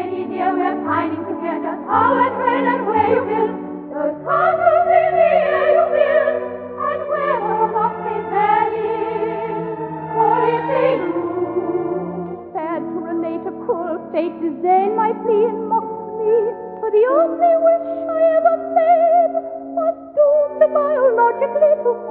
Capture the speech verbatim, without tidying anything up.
Jenny dear, we're pining to hear just how and when and where you will. Those castles in the air you build, and whether or not they vanish, or if they do. Sad to relate a cruel fate, disdain my plea and mock me, for the only wish I ever made was doomed biologically to